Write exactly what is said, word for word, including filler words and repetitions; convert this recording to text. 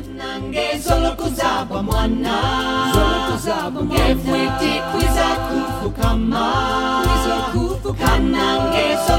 Nange zolo kuzaba mwana Zolo kuzaba mwana Ngefwiti kwiza kufukama Kwiza kufukama Nange zolo